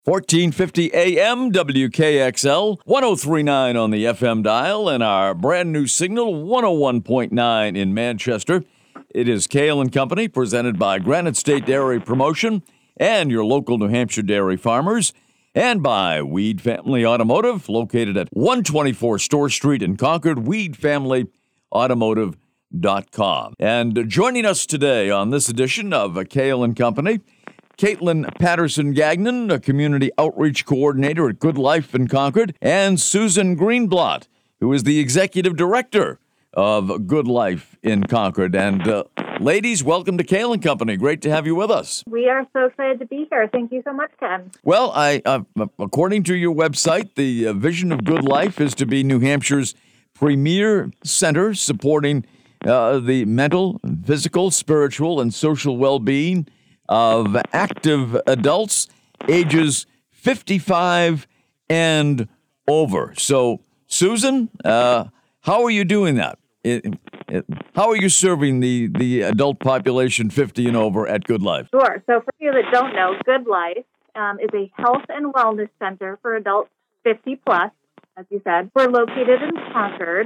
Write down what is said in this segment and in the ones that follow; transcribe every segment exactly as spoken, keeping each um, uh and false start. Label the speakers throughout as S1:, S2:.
S1: fourteen fifty A M, W K X L, ten thirty-nine on the F M dial, and our brand new signal, one oh one point nine in Manchester. It is Kale and Company, presented by Granite State Dairy Promotion and your local New Hampshire dairy farmers, and by Weed Family Automotive, located at one twenty-four Store Street in Concord, weed family automotive dot com. And joining us today on this edition of Kale and Company, Caitlin Patterson-Gagnon, a community outreach coordinator at Good Life in Concord, and Susan Greenblatt, who is the executive director of Good Life in Concord. And uh, ladies, welcome to Kale and Company. Great to have you with us.
S2: We are so excited to be here. Thank you so much, Ken.
S1: Well, I, uh, according to your website, the uh, vision of Good Life is to be New Hampshire's premier center supporting uh, the mental, physical, spiritual, and social well-being of active adults ages fifty-five and over. So, Susan, uh, how are you doing that? It, it, how are you serving the, the adult population fifty and over at Good Life?
S2: Sure. So, for you that don't know, Good Life um, is a health and wellness center for adults fifty plus, as you said. We're located in Concord,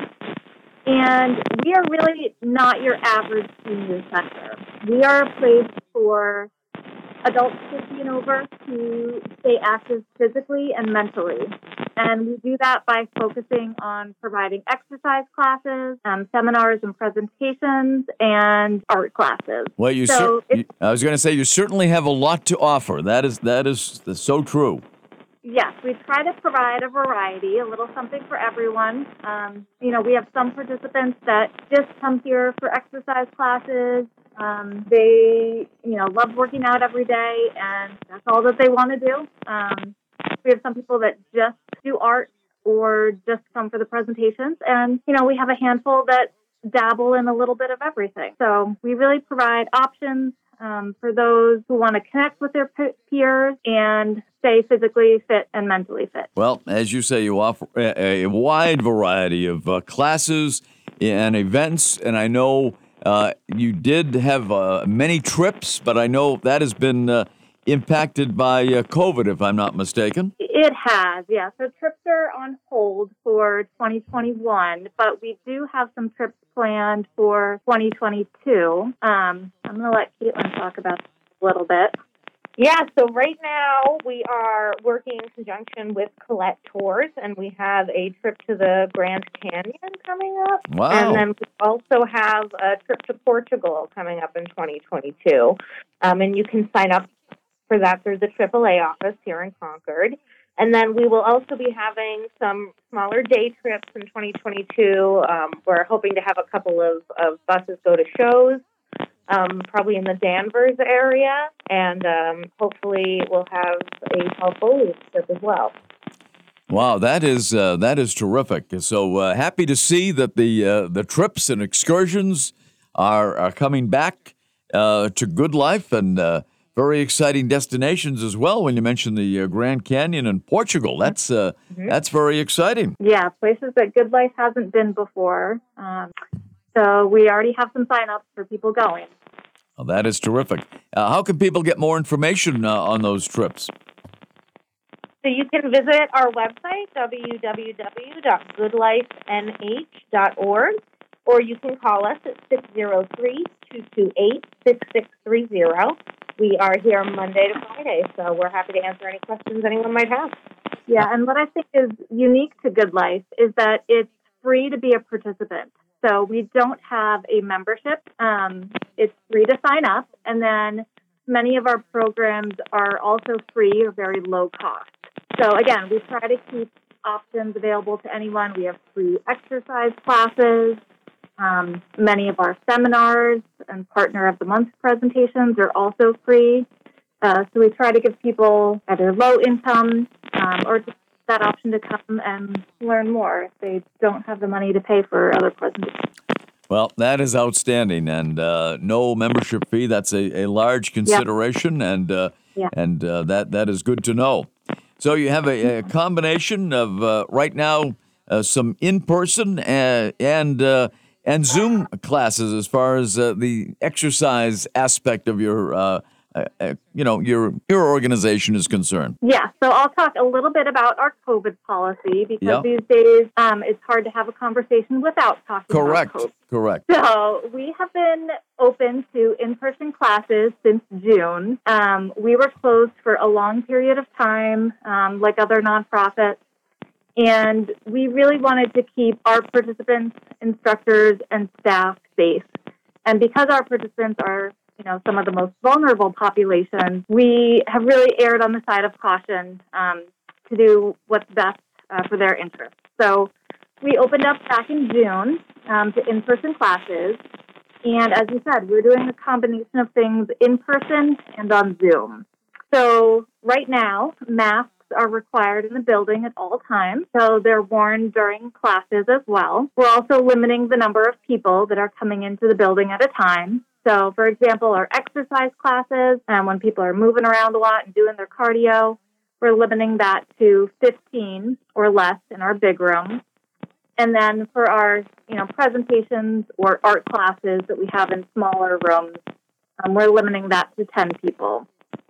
S2: and we are really not your average senior center. We are a place for adults fifty and over to stay active physically and mentally. And we do that by focusing on providing exercise classes, um, seminars and presentations, and art classes.
S1: Well, you,
S2: so
S1: cer- you I was going to say, you certainly have a lot to offer. That is that is so true.
S2: Yes, we try to provide a variety, a little something for everyone. Um, you know, we have some participants that just come here for exercise classes. Um, they, you know, love working out every day, and that's all that they want to do. Um, we have some people that just do art or just come for the presentations. And, you know, we have a handful that dabble in a little bit of everything. So we really provide options um, for those who want to connect with their pe- peers and stay physically fit and mentally fit.
S1: Well, as you say, you offer a, a wide variety of uh, classes and events, and I know Uh, you did have uh, many trips, but I know that has been uh, impacted by uh, COVID, if I'm not mistaken.
S2: It has, yeah. So trips are on hold for twenty twenty-one, but we do have some trips planned for twenty twenty-two. Um, I'm going to let Caitlin talk about this a little bit.
S3: Yeah, so right now we are working in conjunction with Colette Tours, and we have a trip to the Grand Canyon coming up.
S1: Wow.
S3: And then we also have a trip to Portugal coming up in twenty twenty-two. Um, and you can sign up for that through the triple A office here in Concord. And then we will also be having some smaller day trips in twenty twenty-two. Um, we're hoping to have a couple of, of buses go to shows. Um, probably in the Danvers area, and um, hopefully we'll have a fall foliage trip as well.
S1: Wow, that is uh, that is terrific. So uh, happy to see that the uh, the trips and excursions are are coming back uh, to Good Life, and uh, very exciting destinations as well. When you mentioned the uh, Grand Canyon and Portugal, that's uh, mm-hmm. that's very exciting.
S2: Yeah, places that Good Life hasn't been before. Um, So we already have some sign-ups for people going.
S1: Well, that is terrific. Uh, how can people get more information uh, on those trips?
S3: So you can visit our website, w w w dot good life n h dot org, or you can call us at six oh three, two two eight, six six three zero. We are here Monday to Friday, so we're happy to answer any questions anyone might have.
S2: Yeah, and what I think is unique to Good Life is that it's free to be a participant. So we don't have a membership. Um, it's free to sign up. And then many of our programs are also free or very low cost. So again, we try to keep options available to anyone. We have free exercise classes. Um, many of our seminars and Partner of the Month presentations are also free. Uh, so we try to give people either low income um, or just that option to come and learn more if they don't have the money to pay for other presentations.
S1: Well, that is outstanding, and uh, no membership fee. That's a, a large consideration, yep. and uh, yeah. and uh, that that is good to know. So you have a, a combination of uh, right now uh, some in-person and and, uh, and Zoom classes as far as uh, the exercise aspect of your uh, uh, uh, you know, your your organization is concerned.
S2: Yeah, so I'll talk a little bit about our COVID policy because
S1: Yeah.
S2: these days um, it's hard to have a conversation without talking
S1: Correct.
S2: about COVID.
S1: Correct.
S2: So we have been open to in-person classes since June. Um, we were closed for a long period of time, um, like other nonprofits, and we really wanted to keep our participants, instructors, and staff safe. And because our participants are, you know, some of the most vulnerable populations, we have really erred on the side of caution um, to do what's best uh, for their interests. So we opened up back in June um, to in-person classes. And as you said, we're doing a combination of things in person and on Zoom. So right now, masks are required in the building at all times, so they're worn during classes as well. We're also limiting the number of people that are coming into the building at a time. So, for example, our exercise classes, and when people are moving around a lot and doing their cardio, we're limiting that to fifteen or less in our big room. And then for our, you know, presentations or art classes that we have in smaller rooms, um, we're limiting that to ten people.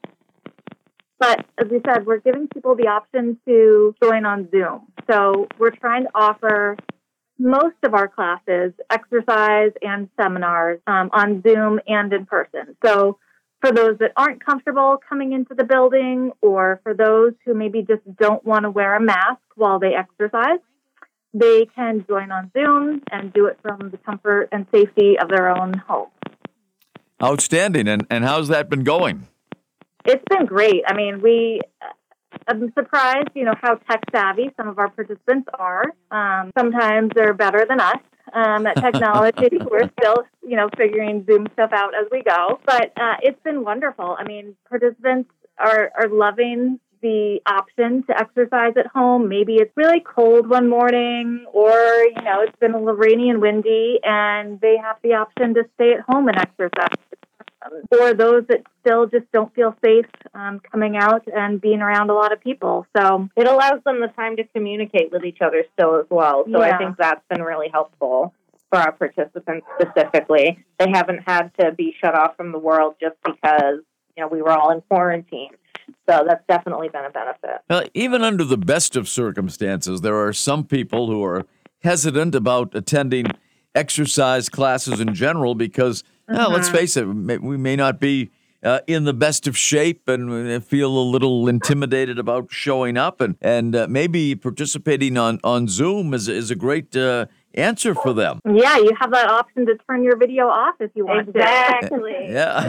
S2: But as we said, we're giving people the option to join on Zoom. So we're trying to offer most of our classes, exercise and seminars, um, on Zoom and in person. So for those that aren't comfortable coming into the building, or for those who maybe just don't want to wear a mask while they exercise, they can join on Zoom and do it from the comfort and safety of their own home.
S1: Outstanding. And, and how's that been going?
S2: It's been great. I mean, we, I'm surprised, you know, how tech savvy some of our participants are. Um, sometimes they're better than us um, at technology. We're still, you know, figuring Zoom stuff out as we go. But uh, it's been wonderful. I mean, participants are, are loving the option to exercise at home. Maybe it's really cold one morning, or, you know, it's been a little rainy and windy, and they have the option to stay at home and exercise. Or those that still just don't feel safe um, coming out and being around a lot of people. So
S3: it allows them the time to communicate with each other still as well. So
S2: Yeah.
S3: I think that's been really helpful for our participants specifically. They haven't had to be shut off from the world just because, you know, we were all in quarantine. So that's definitely been a benefit.
S1: Uh, even under the best of circumstances, there are some people who are hesitant about attending exercise classes in general because, mm-hmm. uh, let's face it, we may not be uh, in the best of shape and feel a little intimidated about showing up. And, and uh, maybe participating on, on Zoom is, is a great uh, answer for them.
S2: Yeah, you have that option to turn your video off if you want
S3: exactly.
S2: to.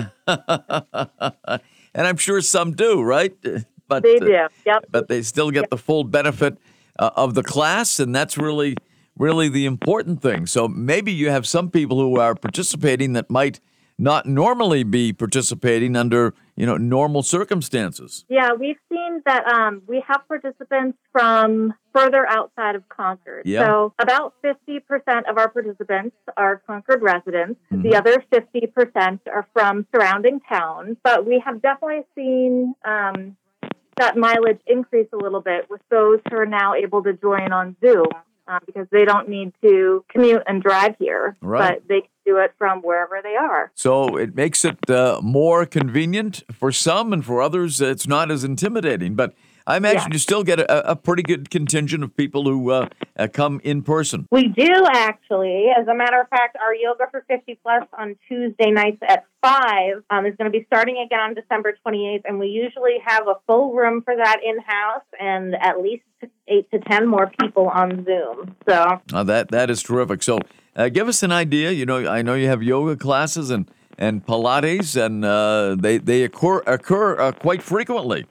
S1: Yeah. And I'm sure some do, right? But
S2: they do,
S1: uh,
S2: yep.
S1: But they still get
S2: yep.
S1: the full benefit uh, of the class, and that's really, really the important thing. So maybe you have some people who are participating that might not normally be participating under, you know, normal circumstances.
S2: Yeah, we've seen that um, we have participants from further outside of Concord.
S1: Yeah.
S2: So about fifty percent of our participants are Concord residents.
S1: Mm-hmm.
S2: The other fifty percent are from surrounding towns. But we have definitely seen um, that mileage increase a little bit with those who are now able to join on Zoom. Um, because they don't need to commute and drive here,
S1: right.
S2: but they can do it from wherever they are.
S1: So it makes it uh, more convenient for some, and for others, it's not as intimidating. But I imagine
S2: yeah.
S1: you still get a, a pretty good contingent of people who uh, uh, come in person.
S3: We do, actually. As a matter of fact, our Yoga for fifty plus on Tuesday nights at five um, is going to be starting again on December twenty-eighth, and we usually have a full room for that in-house and at least eight to ten more people on Zoom. So
S1: uh, that that is terrific. So uh, give us an idea. You know, I know you have yoga classes and, and Pilates, and uh, they, they occur, occur uh, quite frequently.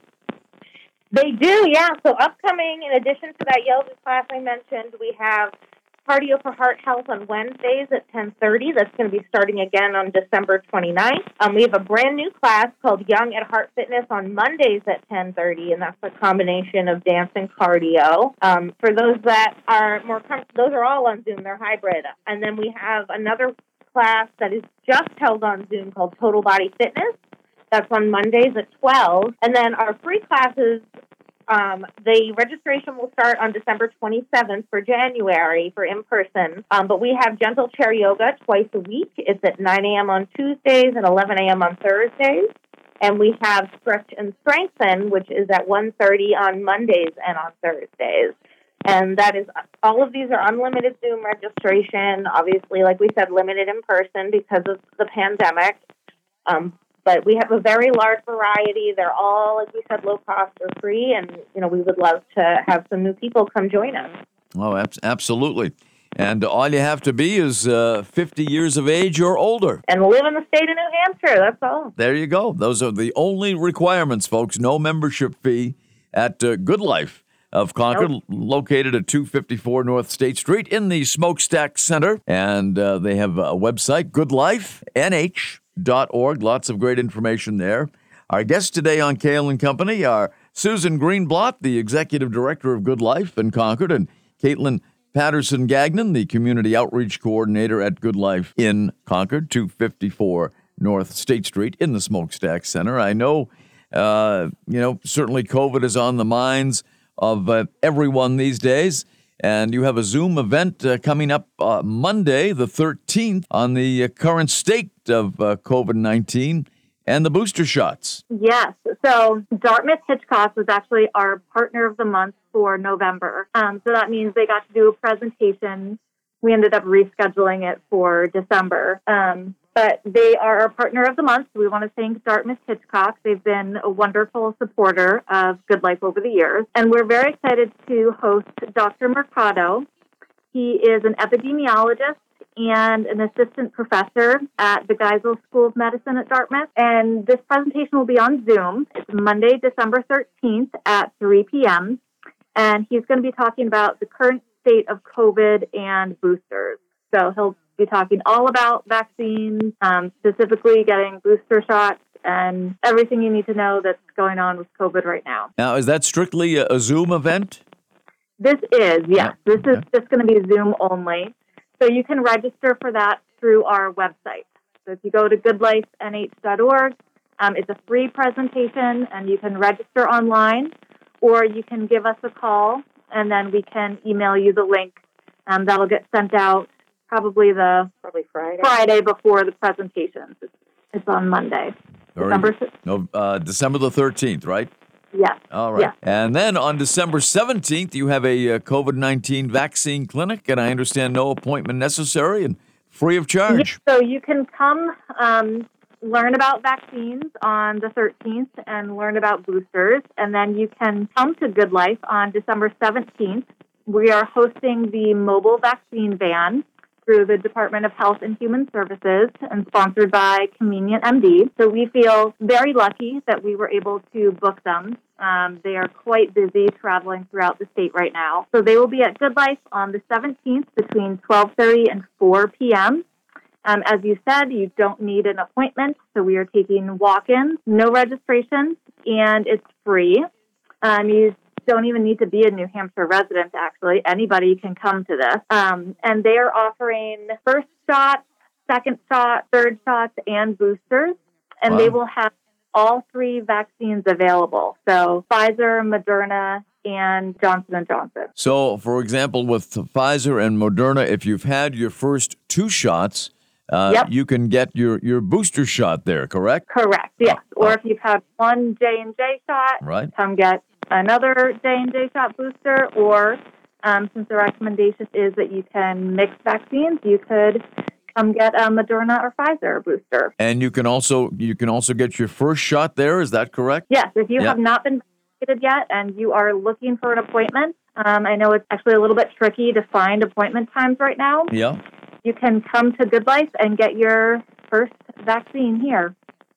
S3: They do, yeah. So upcoming, in addition to that yoga class I mentioned, we have Cardio for Heart Health on Wednesdays at ten thirty. That's going to be starting again on December twenty-ninth. Um, we have a brand new class called Young at Heart Fitness on Mondays at ten thirty, and that's a combination of dance and cardio. Um, for those that are more comfortable, those are all on Zoom. They're hybrid. And then we have another class that is just held on Zoom called Total Body Fitness. That's on Mondays at twelve. And then our free classes, um, the registration will start on December twenty-seventh for January for in-person. Um, but we have gentle chair yoga twice a week. It's at nine a.m. on Tuesdays and eleven a.m. on Thursdays. And we have Stretch and Strengthen, which is at one thirty on Mondays and on Thursdays. And that is, all of these are unlimited Zoom registration. Obviously, like we said, limited in person because of the pandemic. Um, but we have a very large variety. They're all, like we said, low cost or free. And, you know, we would love to have some new people come join us.
S1: Oh, ab- absolutely. And all you have to be is uh, fifty years of age or older.
S3: And live in the state of New Hampshire, that's all.
S1: There you go. Those are the only requirements, folks. No membership fee at uh, Good Life of Concord, nope. Located at two fifty-four North State Street in the Smokestack Center. And uh, they have a website, good life n h dot org. Lots of great information there. Our guests today on Kale and Company are Susan Greenblatt, the Executive Director of Good Life in Concord, and Caitlin Patterson-Gagnon, the Community Outreach Coordinator at Good Life in Concord, two fifty-four North State Street in the Smokestack Center. I know, uh, you know, certainly COVID is on the minds of uh, everyone these days, and you have a Zoom event uh, coming up uh, Monday, the thirteenth, on the uh, current state of uh, COVID nineteen and the booster shots.
S2: Yes. So Dartmouth Hitchcock was actually our partner of the month for November. Um, so that means they got to do a presentation. We ended up rescheduling it for December. Um, but they are our partner of the month. We want to thank Dartmouth Hitchcock. They've been a wonderful supporter of Good Life over the years. And we're very excited to host Doctor Mercado. He is an epidemiologist and an assistant professor at the Geisel School of Medicine at Dartmouth. And this presentation will be on Zoom. It's Monday, December thirteenth at three p.m. And he's going to be talking about the current state of COVID and boosters. So he'll be talking all about vaccines, um, specifically getting booster shots and everything you need to know that's going on with COVID right now.
S1: Now, is that strictly a, a Zoom event?
S2: This is, yes.
S1: Yeah.
S2: This is just going to be Zoom only. So you can register for that through our website. So if you go to good life n h dot org, um, it's a free presentation, and you can register online, or you can give us a call, and then we can email you the link. Um, that'll get sent out probably the
S3: probably Friday
S2: Friday before the presentation. It's, it's on Monday,
S1: Very,
S2: December
S1: no, uh, December the thirteenth, right?
S2: Yes.
S1: All right.
S2: Yes.
S1: And then on December seventeenth, you have a uh, COVID nineteen vaccine clinic, and I understand no appointment necessary and free of charge.
S2: Yes, so you can come um, learn about vaccines on the thirteenth and learn about boosters, and then you can come to Good Life on December seventeenth. We are hosting the mobile vaccine van through the Department of Health and Human Services and sponsored by Convenient M D. So we feel very lucky that we were able to book them. Um, they are quite busy traveling throughout the state right now. So they will be at Good Life on the seventeenth between twelve thirty and four p.m. Um, as you said, you don't need an appointment, so we are taking walk-ins, no registration, and it's free. Um, you don't even need to be a New Hampshire resident, actually. Anybody can come to this. Um, and they are offering first shot, second shot, third shots, and boosters. And
S1: Wow.
S2: they will have all three vaccines available. So Pfizer, Moderna, and Johnson and Johnson.
S1: So, for example, with Pfizer and Moderna, if you've had your first two shots, uh,
S2: Yep.
S1: you can get your, your booster shot there, correct?
S2: Correct, yes.
S1: Oh.
S2: Or if you've had one J and J shot,
S1: Right.
S2: come get another J and J shot booster. Or um, since the recommendation is that you can mix vaccines, you could come get a Moderna or Pfizer booster.
S1: And you can also you can also get your first shot there. Is that correct?
S2: Yes, if you
S1: Yeah.
S2: have not been vaccinated yet and you are looking for an appointment, um, I know it's actually a little bit tricky to find appointment times right now.
S1: Yeah.
S2: You can come to Good Life and get your first vaccine here.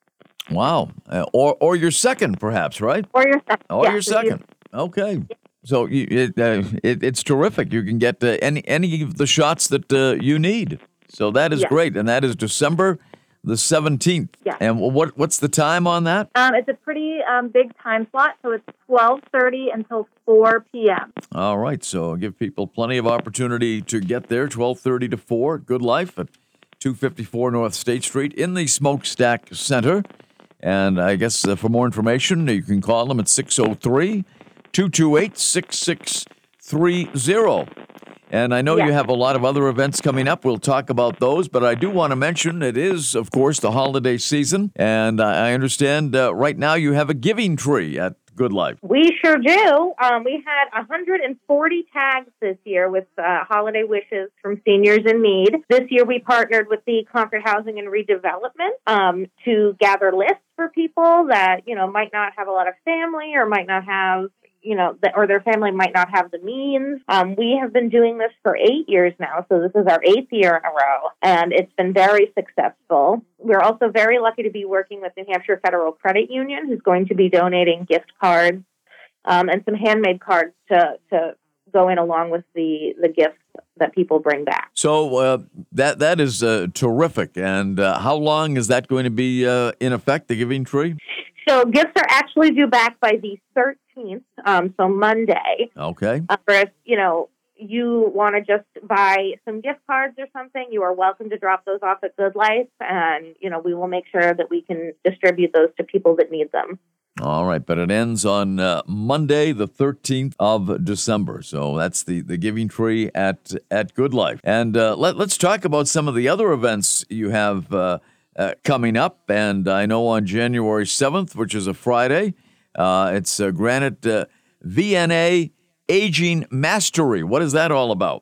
S1: Wow. Uh, or or your second, perhaps, right?
S2: Or your second.
S1: Or
S2: yes,
S1: your
S2: if you-
S1: second. Okay. So you, it, uh, it it's terrific. You can get uh, any any of the shots that uh, you need. So that is
S2: Yes.
S1: great, and that is December the seventeenth.
S2: Yes.
S1: And what what's the time on that?
S2: Um, it's a pretty um, big time slot, so it's twelve thirty until four p.m.
S1: All right. So give people plenty of opportunity to get there. twelve thirty to four. Good Life at two fifty-four North State Street in the Smokestack Center. And I guess uh, for more information, you can call them at six oh three, two two eight, six six three zero. And I know
S3: Yes.
S1: you have a lot of other events coming up. We'll talk about those, but I do want to mention it is, of course, the holiday season. And I understand uh, right now you have a giving tree at Good Life.
S3: We sure do. Um, we had one hundred forty tags this year with uh, holiday wishes from seniors in need. This year we partnered with the Concord Housing and Redevelopment um, to gather lists for people that, you know, might not have a lot of family or might not have you know, the, or their family might not have the means. Um, we have been doing this for eight years now, so this is our eighth year in a row, and it's been very successful. We're also very lucky to be working with New Hampshire Federal Credit Union, who's going to be donating gift cards um, and some handmade cards to, to go in along with the, the gifts that people bring back.
S1: So uh, that that is uh, terrific. And uh, how long is that going to be uh, in effect, the Giving Tree?
S3: So gifts are actually due back by the thirteenth, um, so Monday.
S1: Okay.
S3: Uh, or if, you know, you want to just buy some gift cards or something, you are welcome to drop those off at Good Life, and, you know, we will make sure that we can distribute those to people that need them.
S1: All right, but it ends on uh, Monday, the thirteenth of December. So that's the, the Giving Tree at at Good Life. And uh, let, let's talk about some of the other events you have uh, uh, coming up. And I know on January seventh, which is a Friday, uh, it's uh, Granite uh, V N A Aging Mastery. What is that all about?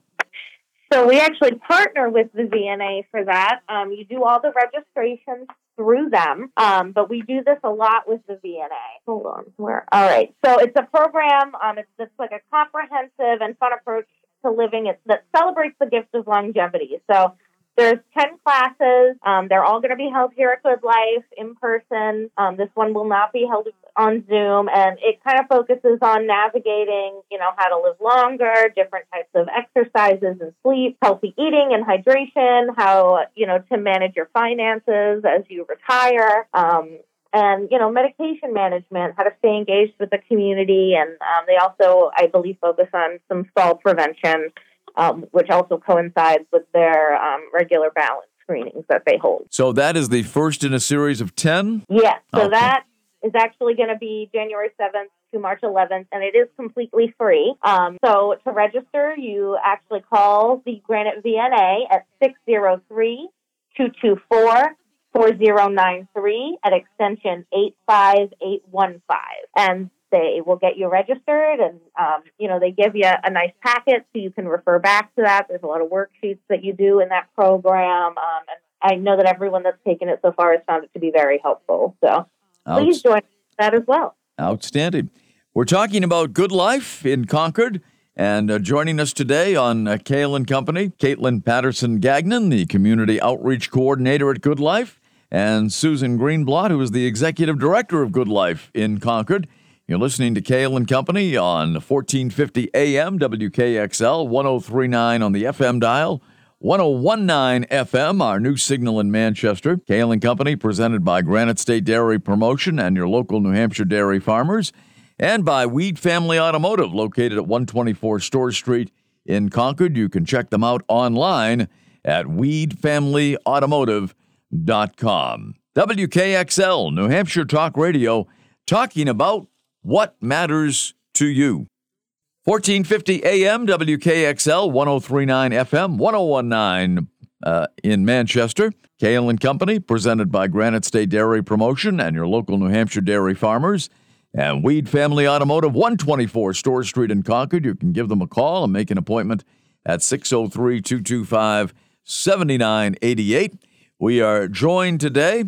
S3: So we actually partner with the V N A for that. Um, you do all the registrations through them, um, but we do this a lot with the V N A. Hold on, where? All right. So it's a program. Um, it's just like a comprehensive and fun approach to living it that celebrates the gift of longevity. So there's ten classes. Um, they're all going to be held here at Good Life in person. Um, this one will not be held on Zoom, and it kind of focuses on navigating, you know, how to live longer, different types of exercises and sleep, healthy eating and hydration, how, you know, to manage your finances as you retire, um, and, you know, medication management, how to stay engaged with the community. And um, they also, I believe, focus on some fall prevention, um, which also coincides with their um, regular balance screenings that they hold.
S1: So that is the first in a series of ten?
S3: Yes. So
S1: Okay.
S3: that is actually going to be January seventh to March eleventh, and it is completely free. Um, so to register, you actually call the Granite V N A at six oh three, two two four, four oh nine three at extension eight five eight one five. And they will get you registered, and, um, you know, they give you a nice packet so you can refer back to that. There's a lot of worksheets that you do in that program, um, and I know that everyone that's taken it so far has found it to be very helpful. So please join that as well.
S1: Outstanding. We're talking about Good Life in Concord, and uh, joining us today on uh, Kale and Company, Caitlin Patterson-Gagnon, the Community Outreach Coordinator at Good Life, and Susan Greenblatt, who is the Executive Director of Good Life in Concord. You're listening to Kale and Company on fourteen fifty A M, W K X L, ten thirty-nine on the F M dial, ten nineteen F M, our new signal in Manchester. Kale and Company, presented by Granite State Dairy Promotion and your local New Hampshire dairy farmers, and by Weed Family Automotive, located at one twenty-four Store Street in Concord. You can check them out online at weed family automotive dot com. W K X L, New Hampshire Talk Radio, talking about what matters to you. fourteen fifty A M, W K X L, ten thirty-nine F M, ten nineteen uh, in Manchester. Kale and Company, presented by Granite State Dairy Promotion and your local New Hampshire dairy farmers. And Weed Family Automotive, one twenty-four Store Street in Concord. You can give them a call and make an appointment at six oh three, two two five, seven nine eight eight. We are joined today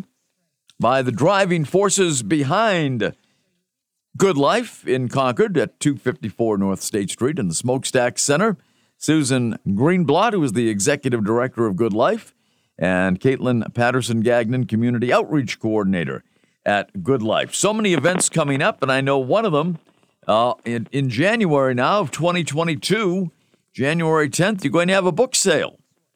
S1: by the driving forces behind Good Life in Concord at two fifty-four North State Street in the Smokestack Center. Susan Greenblatt, who is the Executive Director of Good Life, and Caitlin Patterson-Gagnon, Community Outreach Coordinator at Good Life. So many events coming up, and I know one of them uh, in, in January now of twenty twenty-two, January tenth, you're going to have a book sale.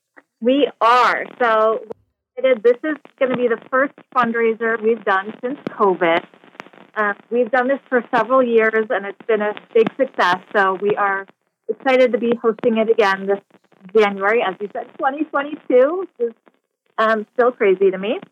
S2: We are. So this is going to be the first fundraiser we've done since COVID. Uh, we've done this for several years, and it's been a big success. So we are excited to be hosting it again this January, as you said, twenty twenty-two, which is um, still crazy to me.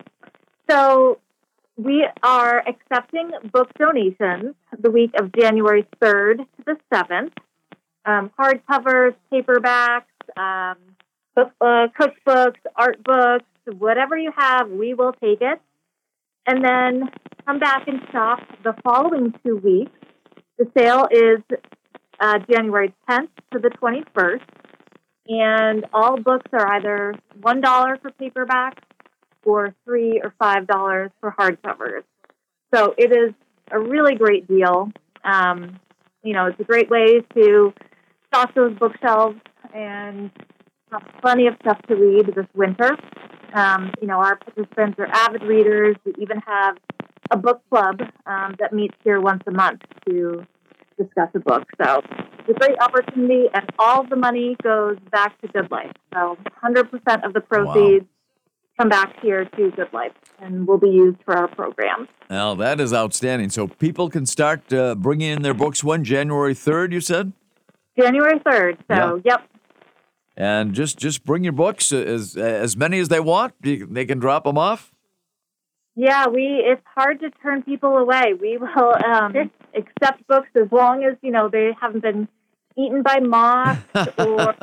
S2: So we are accepting book donations the week of January third to the seventh. um, hardcovers, paperbacks, um,
S3: Cookbooks.
S2: cookbooks, art books, whatever you have, we will take it. And then come back and shop the following two weeks. The sale is uh, January tenth to the twenty-first. And all books are either one dollar for paperbacks or three dollars or five dollars for hardcovers. So it is a really great deal. Um, you know, it's a great way to stock those bookshelves and have plenty of stuff to read this winter. Um, you know, our participants are avid readers. We even have a book club um, that meets here once a month to discuss a book. So it's a great opportunity, and all the money goes back to Good Life. So one hundred percent of the proceeds wow. come back here to Good Life and will be used for our program.
S1: Now, that is outstanding. So people can start uh, bringing in their books when? January third, you said?
S2: January third. So,
S1: yeah.
S2: yep.
S1: And just, just bring your books, as as many as they want. They can drop them off?
S2: Yeah, we. It's hard to turn people away. We will um, accept books as long as, you know, they haven't been eaten by moths or,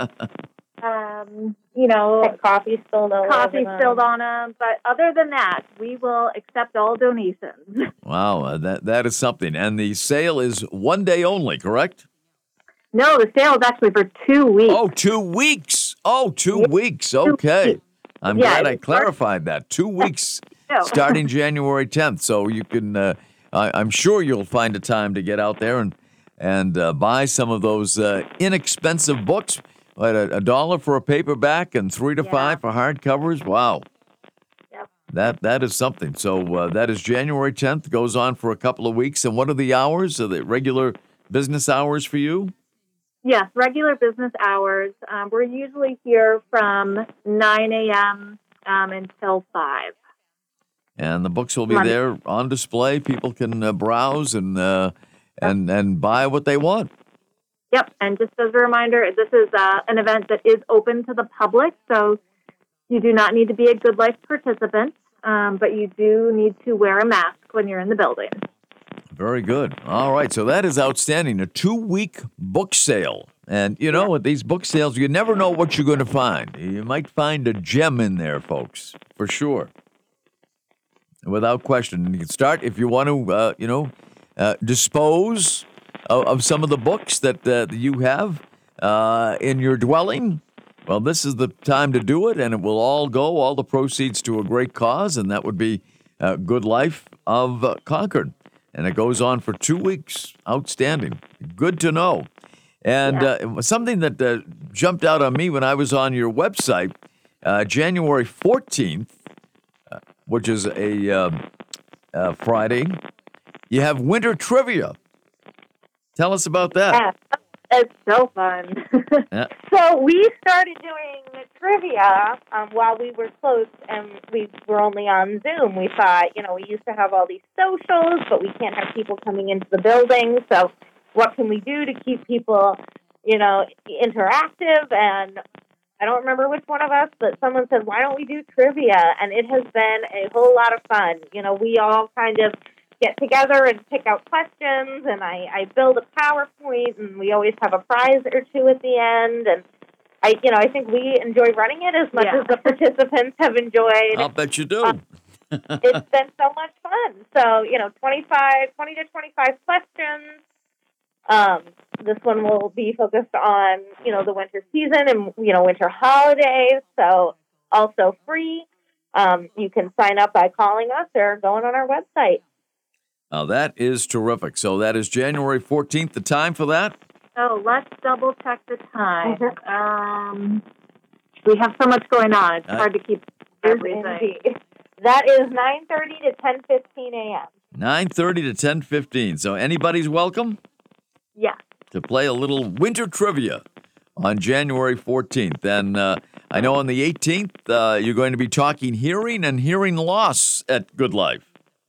S2: um, you know,
S3: Like coffee spilled all
S2: coffee
S3: over them.
S2: spilled on them. But other than that, we will accept all donations.
S1: Wow, uh, that that is something. And the sale is one day only, correct?
S2: No, the sale is actually for two weeks.
S1: Oh, two weeks. Oh, two
S2: Yeah.
S1: weeks. Okay.
S2: weeks.
S1: I'm
S2: Yeah,
S1: glad I
S2: it's
S1: clarified that. Two weeks
S2: No.
S1: starting January tenth. So you can, uh, I, I'm sure you'll find a time to get out there and, and uh, buy some of those uh, inexpensive books. What, a, a dollar for a paperback and three to
S2: Yeah.
S1: five for hardcovers? Wow.
S2: Yep.
S1: That That is something. So uh, that is January tenth, goes on for a couple of weeks. And what are the hours? Are the regular business hours for you?
S2: Yes, regular business hours. Um, we're usually here from nine a.m. Um, until five.
S1: And the books will be
S2: Monday.
S1: there on display. People can uh, browse and uh, and and buy what they want.
S2: Yep, and just as a reminder, this is uh, an event that is open to the public, so you do not need to be a Good Life participant, um, but you do need to wear a mask when you're in the building.
S1: Very good. All right, so that is outstanding. A two-week book sale. And, you know, at these book sales, you never know what you're going to find. You might find a gem in there, folks, for sure. Without question. And you can start, if you want to, uh, you know, uh, dispose of, of some of the books that, uh, that you have uh, in your dwelling. Well, this is the time to do it, and it will all go, all the proceeds to a great cause, and that would be uh, Good Life of uh, Concord. And it goes on for two weeks. Outstanding. Good to know. And
S2: Yeah.
S1: uh, it was something that uh, jumped out on me when I was on your website, uh, January fourteenth, uh, which is a uh, uh, Friday, you have winter trivia. Tell us about that.
S2: Yeah, it's so fun.
S1: Yeah.
S3: So we started doing trivia um, while we were closed, and we were only on Zoom. We thought, you know, we used to have all these socials, but we can't have people coming into the building. So what can we do to keep people, you know, interactive? And I don't remember which one of us, but someone said, why don't we do trivia? And it has been a whole lot of fun. You know, we all kind of get together and pick out questions, and I, I build a PowerPoint, and we always have a prize or two at the end. And I, you know, I think we enjoy running it as much
S2: Yeah.
S3: as the participants have enjoyed.
S1: I'll bet you do.
S3: Uh, It's been so much fun. So, you know, twenty-five, twenty to twenty-five questions. Um, this one will be focused on, you know, the winter season and, you know, winter holidays. So also free. Um, you can sign up by calling us or going on our website.
S1: Now, that is terrific. So that is January fourteenth, the time for that?
S2: Oh, let's double check the time. Um, we have so much going on. It's
S1: Uh,
S2: hard to keep everything.
S3: Indeed. That is nine thirty to ten fifteen a.m.
S1: nine thirty to ten fifteen. So anybody's welcome
S2: Yes.
S1: to play a little winter trivia on January fourteenth. And uh, I know on the eighteenth, uh, you're going to be talking hearing and hearing loss at Good Life.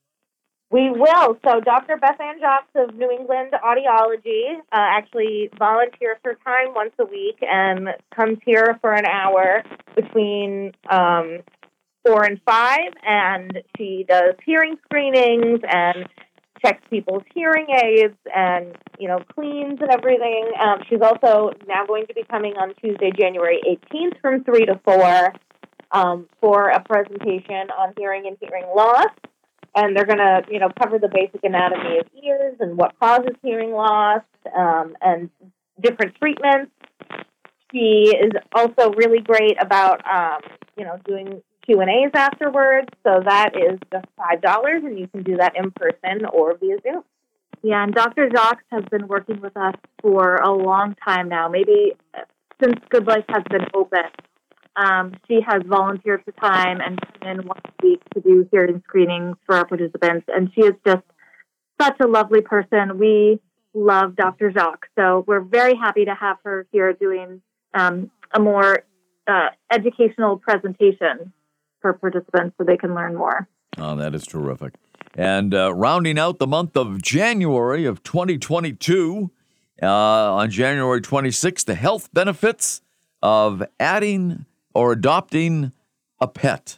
S3: We will. So Doctor Beth Ann Jocks of New England Audiology uh, actually volunteers her time once a week and comes here for an hour between um, four and five, and she does hearing screenings, and checks people's hearing aids and, you know, cleans and everything. Um, she's also now going to be coming on Tuesday, January eighteenth from three to four um, for a presentation on hearing and hearing loss. And they're going to, you know, cover the basic anatomy of ears and what causes hearing loss um, and different treatments. She is also really great about, um, you know, doing Q and A's afterwards. So that is just five dollars, and you can do that in person or via Zoom.
S2: Yeah, and Doctor Jacques has been working with us for a long time now, maybe since Good Life has been open. Um, she has volunteered for time and come in once a week to do hearing screenings for our participants, and she is just such a lovely person. We love Doctor Jacques, so we're very happy to have her here doing um, a more uh, educational presentation for participants so they can learn more.
S1: Oh, that is terrific. And uh, rounding out the month of January of twenty twenty-two, uh, on January twenty-sixth, the health benefits of adding or adopting a pet.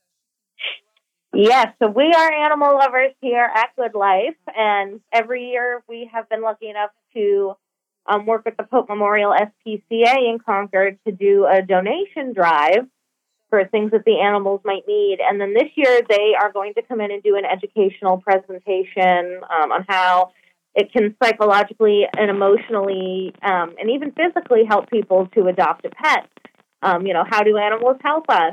S3: Yes, so we are animal lovers here at Good Life, and every year we have been lucky enough to um, work with the Pope Memorial S P C A in Concord to do a donation drive for things that the animals might need. And then this year they are going to come in and do an educational presentation um, on how it can psychologically and emotionally um, and even physically help people to adopt a pet. Um, you know, how do animals help us?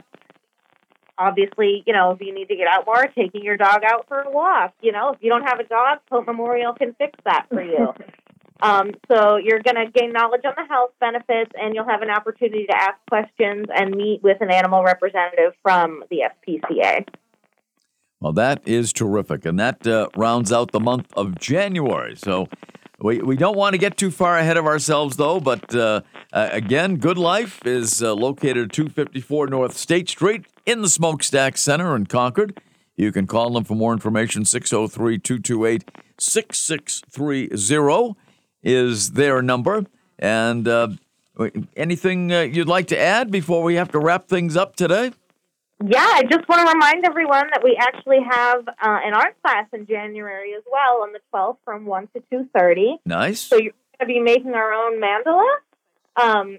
S3: Obviously, you know, if you need to get out more, taking your dog out for a walk. You know, if you don't have a dog, Pope Memorial can fix that for you. um, so you're going to gain knowledge on the health benefits, and you'll have an opportunity to ask questions and meet with an animal representative from the S P C A.
S1: Well, that is terrific, and that uh, rounds out the month of January. So we, we don't want to get too far ahead of ourselves, though, but uh, uh, again, Good Life is uh, located at two fifty-four North State Street in the Smokestack Center in Concord. You can call them for more information. Six oh three, two two eight, six six three zero is their number. And uh, anything uh, you'd like to add before we have to wrap things up today?
S3: Yeah, I just want to remind everyone that we actually have uh, an art class in January as well on the twelfth from one to two thirty.
S1: Nice.
S3: So you're going to be making our own mandala. Um,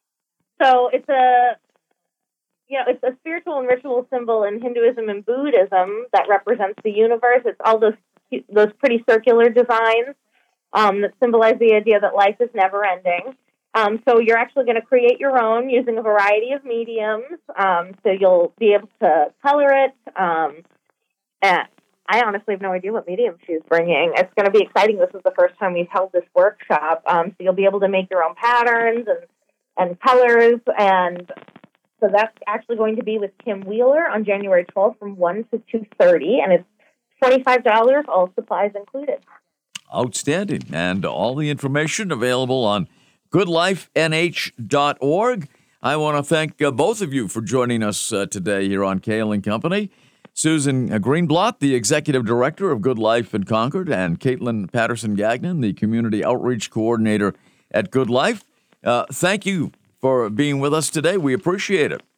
S3: so it's a, you know, it's a spiritual and ritual symbol in Hinduism and Buddhism that represents the universe. It's all those those pretty circular designs um, that symbolize the idea that life is never ending. Um, so you're actually going to create your own using a variety of mediums. Um, so you'll be able to color it. Um, and I honestly have no idea what medium she's bringing. It's going to be exciting. This is the first time we've held this workshop. Um, so you'll be able to make your own patterns and, and colors. And so that's actually going to be with Kim Wheeler on January twelfth from one to two thirty. And it's twenty-five dollars, all supplies included.
S1: Outstanding. And all the information available on good life N H dot org. I want to thank uh, both of you for joining us uh, today here on Kale and Company. Susan Greenblatt, the Executive Director of Good Life in Concord, and Caitlin Patterson-Gagnon, the Community Outreach Coordinator at Good Life. Uh, thank you for being with us today. We appreciate it.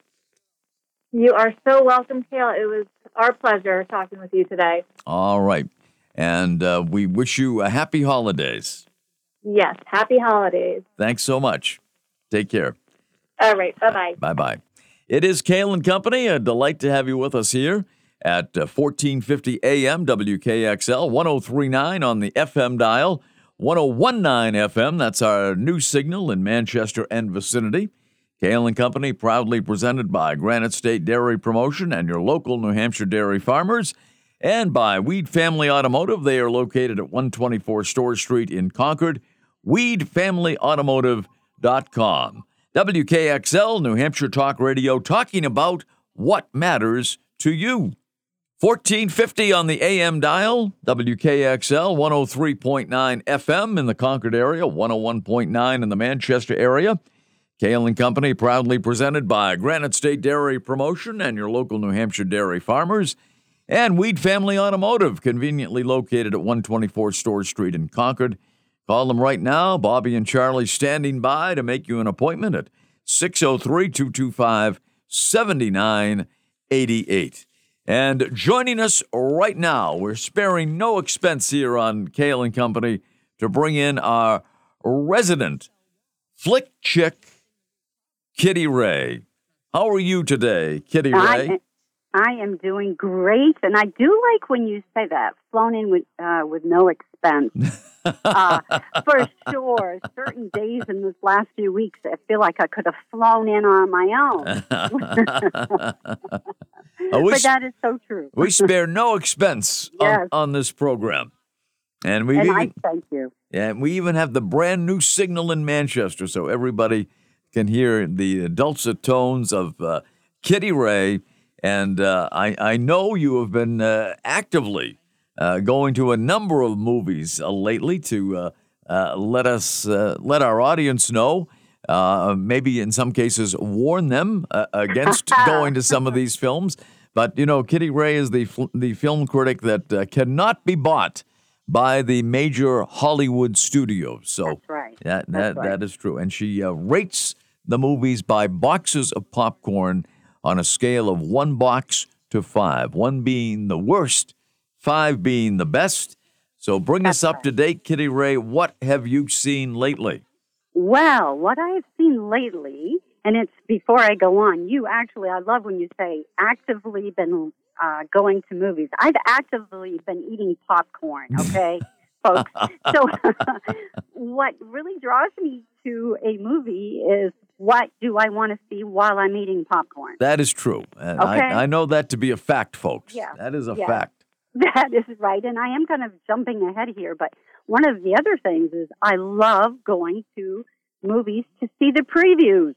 S2: You are so welcome, Kale. It was our pleasure talking with you today.
S1: All right. And uh, we wish you a happy holidays.
S2: Yes, happy holidays.
S1: Thanks so much. Take care.
S2: All right, bye-bye.
S1: Bye-bye. It is Kale and Company. A delight to have you with us here at uh, fourteen fifty A M W K X L, one oh three point nine on the F M dial, one oh one point nine F M. That's our new signal in Manchester and vicinity. Kale and Company, proudly presented by Granite State Dairy Promotion and your local New Hampshire dairy farmers, and by Weed Family Automotive. They are located at one twenty-four Store Street in Concord. weed family automotive dot com. W K X L, New Hampshire Talk Radio, talking about what matters to you. fourteen fifty on the A M dial, W K X L, one oh three point nine F M in the Concord area, one oh one point nine in the Manchester area. Kale and Company, proudly presented by Granite State Dairy Promotion and your local New Hampshire dairy farmers. And Weed Family Automotive, conveniently located at one twenty-four Store Street in Concord. Call them right now. Bobby and Charlie standing by to make you an appointment at six oh three, two two five, seven nine eight eight. And joining us right now, we're sparing no expense here on Kale and Company to bring in our resident flick chick, Kitty Ray. How are you today, Kitty Ray?
S4: I, I am doing great, and I do like when you say that, flown in with uh, with no expense. uh, for sure, certain days in this last few weeks, I feel like I could have flown in on my own.
S1: Oh,
S4: but that is so true.
S1: We spare no expense
S4: yes.
S1: on, on this program. And, we
S4: and
S1: even,
S4: I thank you.
S1: And we even have the brand new signal in Manchester so everybody can hear the dulcet tones of uh, Kitty Ray. And uh, I, I know you have been uh, actively uh, going to a number of movies uh, lately to uh, uh, let us, uh, let our audience know. Uh, maybe in some cases warn them uh, against going to some of these films. But, you know, Kitty Ray is the the film critic that uh, cannot be bought by the major Hollywood studios. So
S4: That's right.
S1: that,
S4: That's
S1: that,
S4: right.
S1: that is true. And she uh, rates the movies by boxes of popcorn on a scale of one box to five, one being the worst, five being the best. So bring
S4: That's
S1: us up
S4: right.
S1: to date, Kitty Ray. What have you seen lately?
S4: Well, what I have seen lately, and it's before I go on, you actually, I love when you say actively been uh, going to movies. I've actively been eating popcorn, okay, folks? So what really draws me to a movie is what do I want to see while I'm eating popcorn?
S1: That is true. And
S4: Okay.
S1: I, I know that to be a fact, folks.
S4: Yeah.
S1: That is a
S4: Yeah.
S1: fact.
S4: That is right, and I am kind of jumping ahead here, but one of the other things is I love going to movies to see the previews.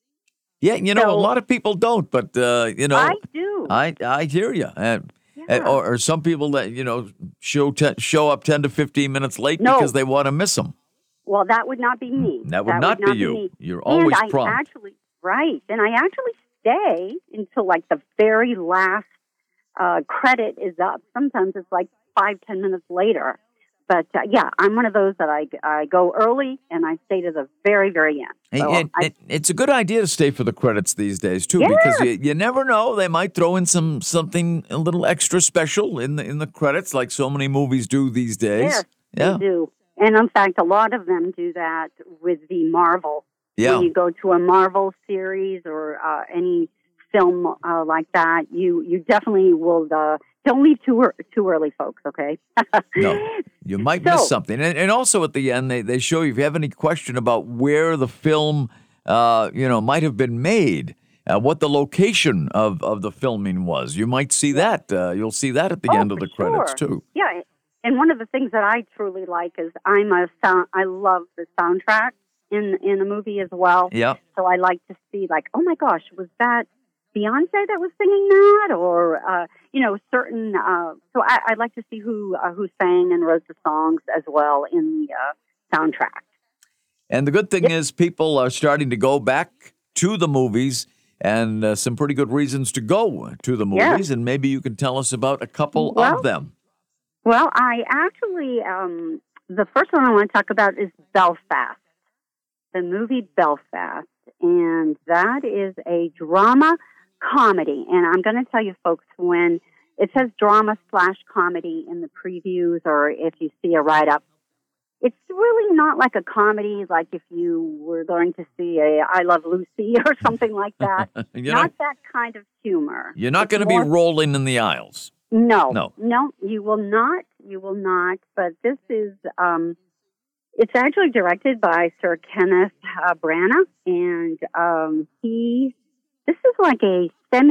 S1: Yeah, you know,
S4: So-
S1: a lot of people don't, but, uh, you know,
S4: I do.
S1: I, I hear you. And,
S4: Yeah.
S1: or, or some people that, you know, show te- show up ten to fifteen minutes late
S4: No.
S1: because they want to miss them.
S4: Well, that would not be me.
S1: That would not be you.
S4: me.
S1: You're always
S4: and I
S1: prompt.
S4: Actually, right, and I actually stay until like the very last uh, credit is up. Sometimes it's like five, ten minutes later. But uh, yeah, I'm one of those that I, I go early and I stay to the very, very end.
S1: And-
S4: So
S1: and-
S4: I-
S1: and it's a good idea to stay for the credits these days too,
S4: Yeah.
S1: because you, you never know, they might throw in some something a little extra special in the in the credits, like so many movies do these days.
S4: Yes,
S1: yeah,
S4: they do. And in fact, a lot of them do that with the Marvel.
S1: yeah.
S4: When you go to a Marvel series or uh, any film uh, like that, you you definitely will. Uh, don't leave too ear- too early, folks. Okay.
S1: No, you might miss
S4: So-
S1: something. And, and also at the end, they, they show you if you have any question about where the film, uh, you know, might have been made, uh, what the location of, of the filming was. You might see that. Uh, you'll see that at the
S4: Oh,
S1: end of
S4: for
S1: the credits
S4: sure.
S1: too.
S4: Yeah, and one of the things that I truly like is I'm a sound. I love the soundtrack in in a movie as well.
S1: Yeah.
S4: So I like to see like, oh my gosh, was that Beyonce that was singing that, or uh, you know, certain. Uh, so I, I like to see who uh, who sang and wrote the songs as well in the uh, soundtrack.
S1: And the good thing is people are starting to go back to the movies, and uh, some pretty good reasons to go to the
S4: Yeah.
S1: movies. And maybe you can tell us about a couple
S4: Well,
S1: of them.
S4: Well, I actually um, the first one I want to talk about is Belfast, the movie Belfast, and that is a drama comedy. And I'm going to tell you, folks, when it says drama slash comedy in the previews, or if you see a write up, it's really not like a comedy, like if you were going to see a I Love Lucy or something like that.
S1: You're
S4: not
S1: not,
S4: that kind of humor.
S1: you're not
S4: It's
S1: going to be
S4: more-
S1: rolling in the aisles.
S4: No,
S1: No.
S4: no, you will not. You will not. But this is, um, it's actually directed by Sir Kenneth uh, Branagh, and um, he. This is like a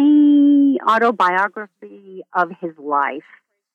S4: semi-autobiography of his life,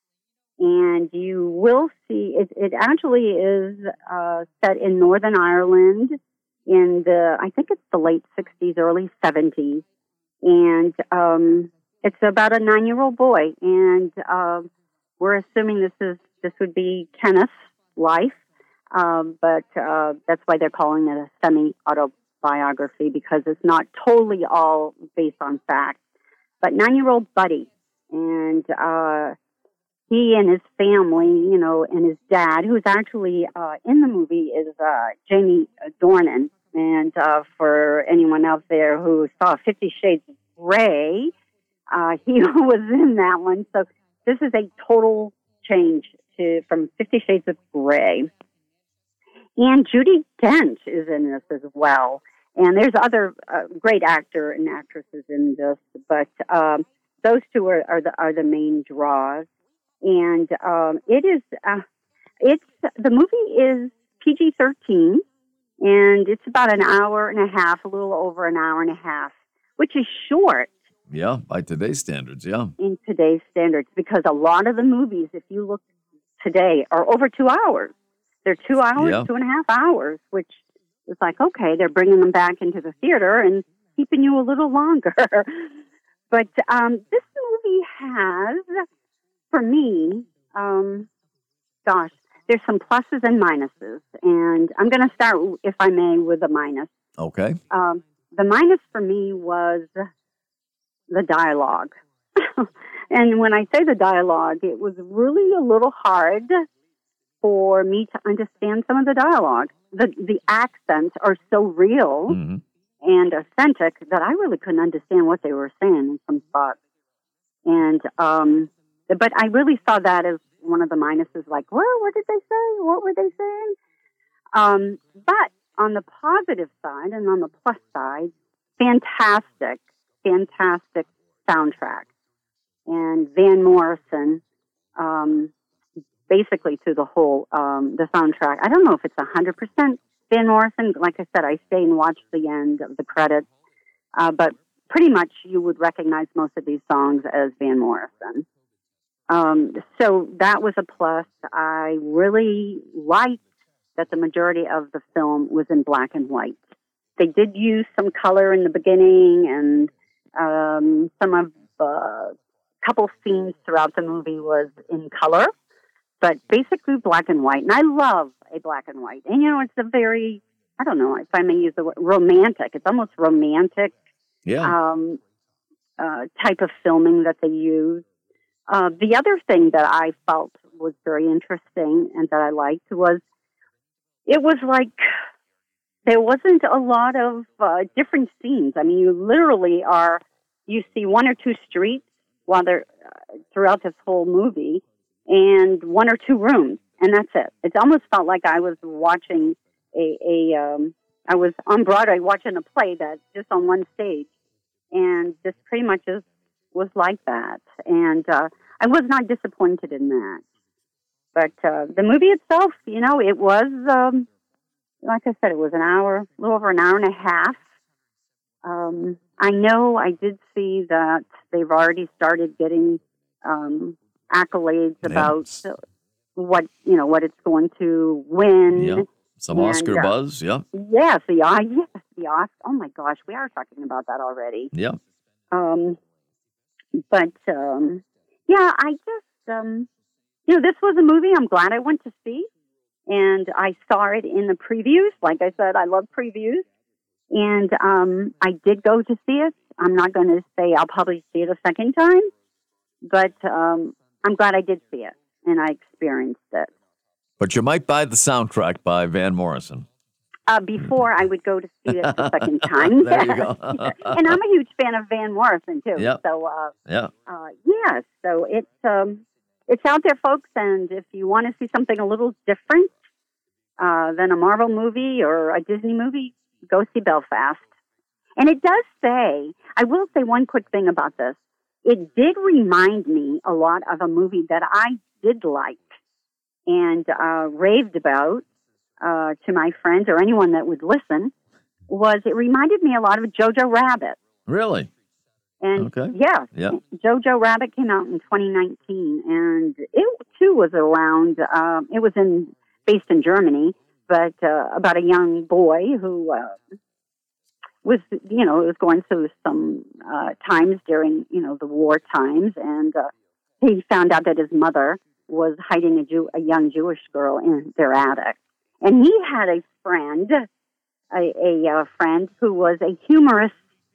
S4: and you will see it. It actually is uh, set in Northern Ireland in the, I think it's the late sixties, early seventies, and um, it's about a nine-year-old boy, and uh, we're assuming this is this would be Kenneth's life, um, but uh, that's why they're calling it a semi-autobiography, because it's not totally all based on fact. But nine-year-old Buddy, and uh, he and his family, you know, and his dad, who's actually uh, in the movie, is uh, Jamie Dornan. And uh, for anyone out there who saw Fifty Shades of Grey, Uh, he was in that one. So this is a total change to from Fifty Shades of Grey. And Judi Dench is in this as well. And there's other uh, great actor and actresses in this, but um, those two are, are the are the main draws. And um, it is uh, it's the movie is P G thirteen, and it's about an hour and a half, a little over an hour and a half, which is short.
S1: Yeah, by today's standards, yeah.
S4: In today's standards, because a lot of the movies, if you look today, are over two hours. They're two hours,
S1: yeah.
S4: two and a half hours, which is like, okay, they're bringing them back into the theater and keeping you a little longer. But um, this movie has, for me, um, gosh, there's some pluses and minuses. And I'm going to start, if I may, with a minus.
S1: Okay.
S4: Um, the minus for me was the dialogue. And when I say the dialogue, it was really a little hard for me to understand some of the dialogue. The the accents are so real
S1: mm-hmm.
S4: and authentic that I really couldn't understand what they were saying in some spots. And um, but I really saw that as one of the minuses. Like, well, what did they say? What were they saying? Um, but on the positive side and on the plus side, fantastic, fantastic soundtrack. And Van Morrison. Um, basically through the whole, um, the soundtrack. I don't know if it's one hundred percent Van Morrison. Like I said, I stay and watch the end of the credits. Uh, but pretty much you would recognize most of these songs as Van Morrison. Um, so that was a plus. I really liked that the majority of the film was in black and white. They did use some color in the beginning, and um, some of a uh, couple scenes throughout the movie was in color. But basically black and white. And I love a black and white. And, you know, it's a very, I don't know if I may use the word, romantic. It's almost romantic
S1: yeah.
S4: um, uh, type of filming that they use. Uh, the other thing that I felt was very interesting and that I liked was it was like there wasn't a lot of uh, different scenes. I mean, you literally are, you see one or two streets while they're uh, throughout this whole movie, and one or two rooms, and that's it. It almost felt like I was watching a, a um, I was on Broadway watching a play that's just on one stage, and this pretty much is, was like that. And uh, I was not disappointed in that. But uh, the movie itself, you know, it was, um, like I said, it was an hour, a little over an hour and a half. Um, I know I did see that they've already started getting Um, accolades about
S1: yeah.
S4: what you know what it's going to win.
S1: Yeah. Some
S4: and,
S1: Oscar
S4: uh,
S1: buzz. Yeah.
S4: Yes, the uh, yes, the Oscar. Oh my gosh, we are talking about that already.
S1: Yeah.
S4: Um, but um, yeah, I just um, you know, this was a movie I'm glad I went to see, and I saw it in the previews. Like I said, I love previews, and um, I did go to see it. I'm not going to say I'll probably see it a second time, but um, I'm glad I did see it, and I experienced it.
S1: But you might buy the soundtrack by Van Morrison.
S4: Uh, before I would go to see it the second time.
S1: There you go.
S4: And I'm a huge fan of Van Morrison, too.
S1: Yep.
S4: So, uh,
S1: yeah.
S4: Uh, yeah, so it's, um, it's out there, folks, and if you want to see something a little different uh, than a Marvel movie or a Disney movie, go see Belfast. And it does say, I will say one quick thing about this. It did remind me a lot of a movie that I did like and uh, raved about uh, to my friends or anyone that would listen, was it reminded me a lot of Jojo Rabbit.
S1: Really?
S4: And
S1: okay.
S4: yeah,
S1: yeah,
S4: Jojo Rabbit came out in twenty nineteen, and it too was around, uh, it was in based in Germany, but uh, about a young boy who... Uh, was, you know, it was going through some uh, times during, you know, the war times, and uh, he found out that his mother was hiding a, Jew, a young Jewish girl in their attic. And he had a friend, a, a, a friend who was a humorous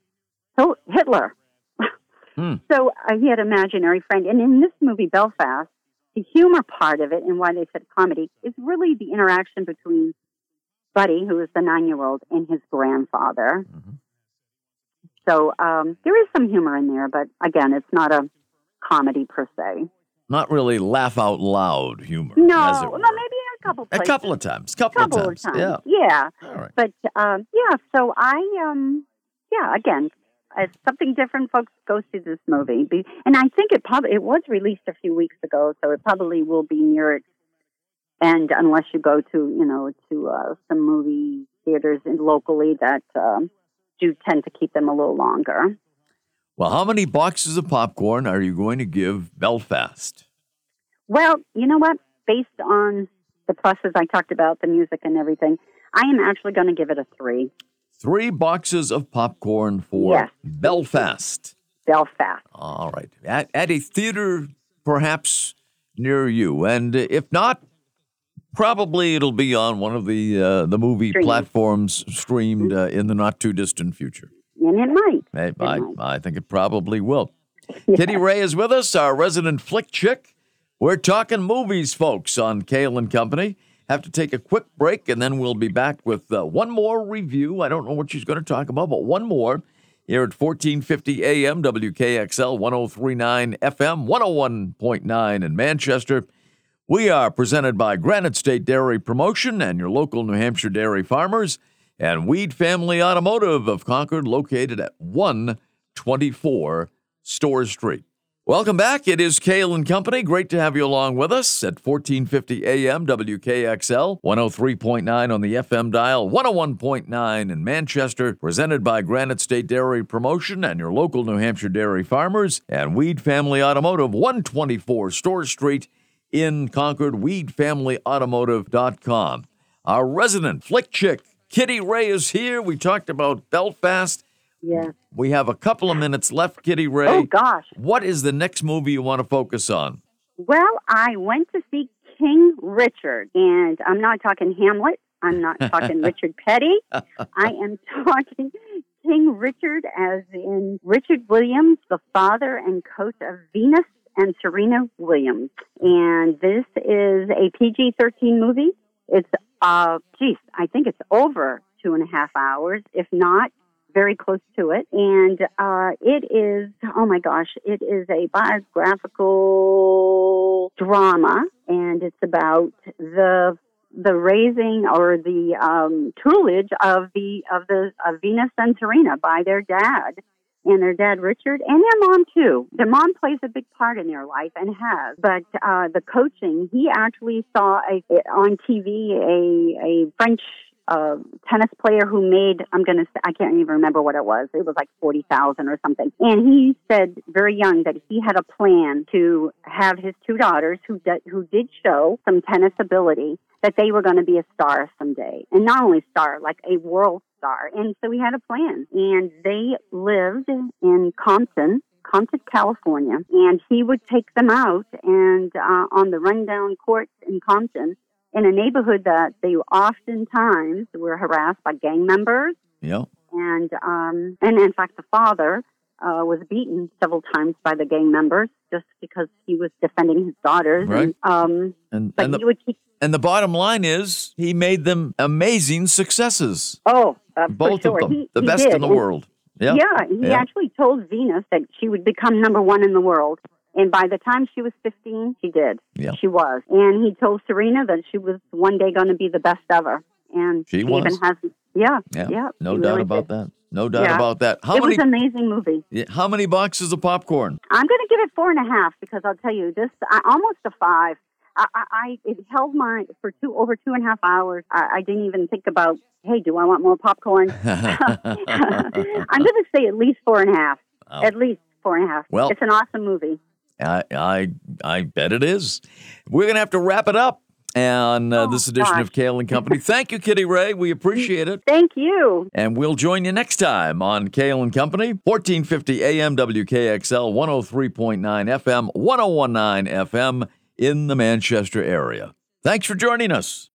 S4: Hitler.
S1: Hmm.
S4: So uh, he had an imaginary friend. And in this movie, Belfast, the humor part of it, and why they said comedy, is really the interaction between Buddy, who is the nine-year-old, and his grandfather.
S1: Mm-hmm.
S4: So um, there is some humor in there, but again, it's not a comedy per se.
S1: Not really laugh out loud humor.
S4: No,
S1: as it
S4: well,
S1: were.
S4: maybe a couple
S1: A
S4: places.
S1: couple of times. Couple,
S4: couple
S1: of times.
S4: of
S1: Yeah.
S4: times. Yeah.
S1: All right.
S4: But um, yeah, so I um, yeah, again, it's something different. Folks, go see this movie, Be- and I think it probably it was released a few weeks ago, so it probably will be near its end, unless you go to you know to uh, some movie theaters in, locally that um, do tend to keep them a little longer.
S1: Well, how many boxes of popcorn are you going to give Belfast?
S4: Well, you know what? Based on the pluses I talked about, the music and everything, I am actually going to give it a three.
S1: Three boxes of popcorn for
S4: Yes.
S1: Belfast.
S4: Belfast.
S1: All right. At, at a theater perhaps near you. And if not, probably it'll be on one of the uh, the movie
S4: Stream.
S1: platforms streamed uh, in the not-too-distant future.
S4: And it might.
S1: Hey,
S4: It
S1: I,
S4: might.
S1: I think it probably will. Kitty Ray is with us, our resident flick chick. We're talking movies, folks, on Kale and Company. Have to take a quick break, and then we'll be back with uh, one more review. I don't know what she's going to talk about, but one more here at fourteen fifty A M, W K X L, ten thirty-nine F M, one oh one point nine in Manchester. We are presented by Granite State Dairy Promotion and your local New Hampshire dairy farmers, and Weed Family Automotive of Concord, located at one twenty-four Store Street. Welcome back. It is Kale and Company. Great to have you along with us at fourteen fifty A M, W K X L, one oh three point nine on the F M dial, one oh one point nine in Manchester, presented by Granite State Dairy Promotion and your local New Hampshire dairy farmers, and Weed Family Automotive, one twenty-four Store Street in Concord, weed family automotive dot com. Our resident flick chick, Kitty Ray, is here. We talked about Belfast.
S4: Yes.
S1: We have a couple of minutes left, Kitty Ray.
S4: Oh, gosh.
S1: What is the next movie you want to focus on?
S4: Well, I went to see King Richard, and I'm not talking Hamlet. I'm not talking Richard Petty. I am talking King Richard, as in Richard Williams, the father and coach of Venus and Serena Williams. And this is a P G thirteen movie. It's, uh, geez, I think it's over two and a half hours, if not very close to it. And uh, it is, oh my gosh, it is a biographical drama, and it's about the the raising or the um, tutelage of the of the of Venus and Serena by their dad. And their dad, Richard, and their mom, too. Their mom plays a big part in their life and has. But uh, the coaching, he actually saw a, on T V a, a French uh, tennis player who made, I'm going to say, I can't even remember what it was. It was like forty thousand or something. And he said very young that he had a plan to have his two daughters who, d- who did show some tennis ability, that they were going to be a star someday. And not only star, like a world star. And so he had a plan. And they lived in Compton, Compton, California. And he would take them out and uh, on the rundown courts in Compton, in a neighborhood that they oftentimes were harassed by gang members.
S1: Yeah.
S4: And, um, and in fact, the father uh, was beaten several times by the gang members just because he was defending his daughters.
S1: Right.
S4: And, um,
S1: And,
S4: but
S1: and,
S4: he
S1: the,
S4: would keep
S1: and the bottom line is he made them amazing successes.
S4: Oh, uh,
S1: Both
S4: for sure.
S1: of them.
S4: He,
S1: the
S4: he
S1: best
S4: did.
S1: in the
S4: And-
S1: world. Yeah.
S4: Yeah, he
S1: Yeah.
S4: actually told Venus that she would become number one in the world. And by the time she was fifteen, she did.
S1: Yeah.
S4: She was. And he told Serena that she was one day going to be the best ever. And
S1: She was.
S4: even has, yeah,
S1: Yeah.
S4: yeah.
S1: No
S4: she
S1: doubt
S4: really
S1: about
S4: did.
S1: that. No doubt
S4: Yeah.
S1: about that. How
S4: It
S1: many
S4: was an amazing movie.
S1: yeah, how many boxes of popcorn?
S4: I'm going to give it four and a half because I'll tell you this, I, almost a five. I, I, I it held my for two over two and a half hours. I, I didn't even think about, hey, do I want more popcorn? I'm going to say at least four and a half.
S1: Wow.
S4: At least four and a half.
S1: Well-
S4: It's an awesome movie.
S1: I I I bet it is. We're gonna have to wrap it up on uh,
S4: Oh,
S1: this edition
S4: gosh.
S1: of Kale and Company. Thank you, Kitty Ray. We appreciate it.
S4: Thank you.
S1: And we'll join you next time on Kale and Company, fourteen fifty A M W K X L, one oh three point nine F M, ten nineteen F M in the Manchester area. Thanks for joining us.